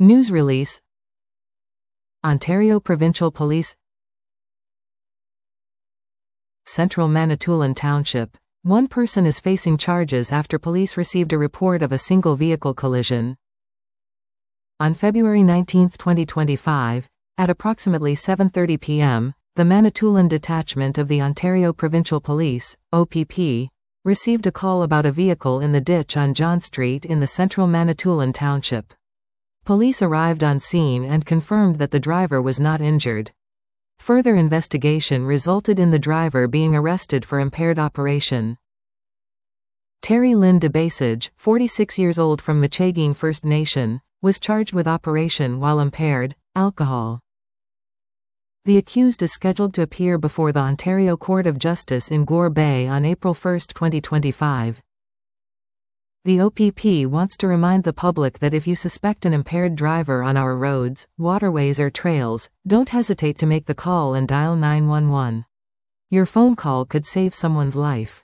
News release. Ontario Provincial Police. Central Manitoulin Township. One person is facing charges after police received a report of a single vehicle collision. On February 19, 2025, at approximately 7:30 p.m., the Manitoulin Detachment of the Ontario Provincial Police, OPP, received a call about a vehicle in the ditch on John Street in the central Manitoulin Township. Police arrived on scene and confirmed that the driver was not injured. Further investigation resulted in the driver being arrested for impaired operation. Terry Lynn DeBasage, 46 years old from Michiging First Nation, was charged with operation while impaired, alcohol. The accused is scheduled to appear before the Ontario Court of Justice in Gore Bay on April 1, 2025. The OPP wants to remind the public that if you suspect an impaired driver on our roads, waterways or trails, don't hesitate to make the call and dial 911. Your phone call could save someone's life.